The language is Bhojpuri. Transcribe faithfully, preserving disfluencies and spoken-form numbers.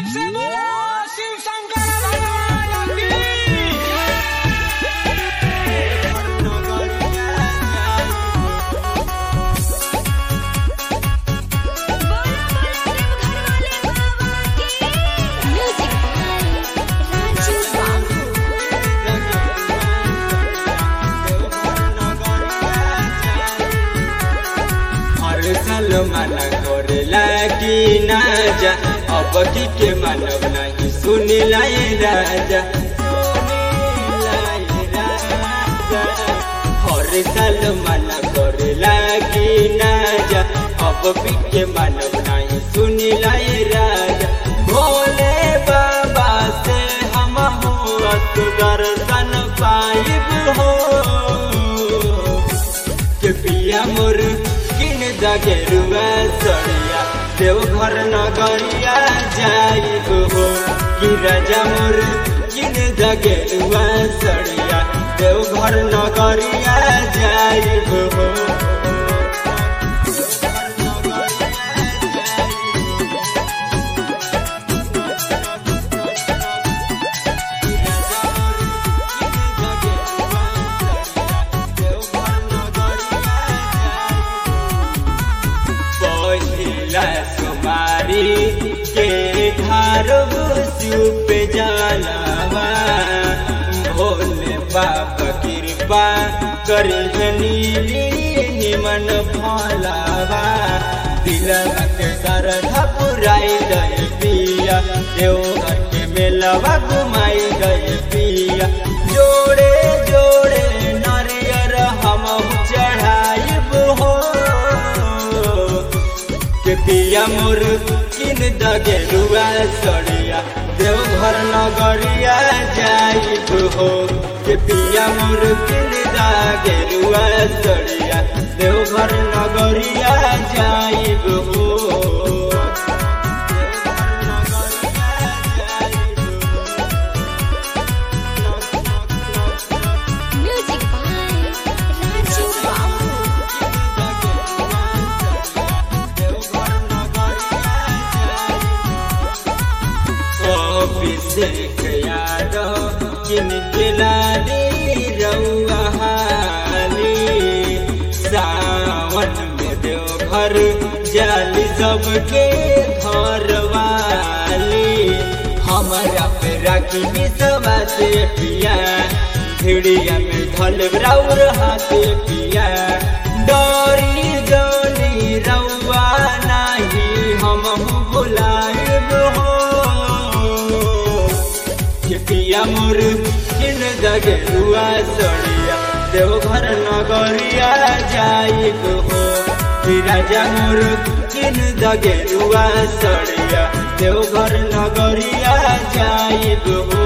मन करेला कि ना जा अब की के मानव नहीं सुन लाई राजा हर साल मन करेला कि ना जा अब की के मानव नहीं सुन लाई राजा भोले बाबा से हम हुआ दर्शन पाइब हो के पिया मोर गेरुआ सड़िया देवघर नगरिया जाइब हो कि राजा मोर किन गेरुआ सड़िया देवघर नगरिया जाइब हो सुमारी के धारब शिव पे जालावा भोले बाबा कृपा करी नीली निमन भोलावा दिलवा के श्रद्धा पुराई गए पिया देवघर के मेलवा घुमाई गए पिया जोड़े जोड़े नारियर हम चढ़ाइब हो के पिया मोर किन गेरुआ सड़िया देवघर नगरिया जाइब हो के पिया मोर किन गेरुआ सड़िया देवघर नगरिया जाइब हो अभिषेक यादव जिनके लाली रउहानी सावन में देवघर जाली सबके घर वाली हमारा पे राखी विश्वा से पिया भिड़िया में धल राउर हाथे पिया डोरी जोनी रउआ नहीं हम बुलाइब हो पिया मोर किन गेरुआ सड़िया देवघर नगरिया जाइब हो राजा मोर किन गेरुआ सड़िया देवघर नगरिया जाइब हो।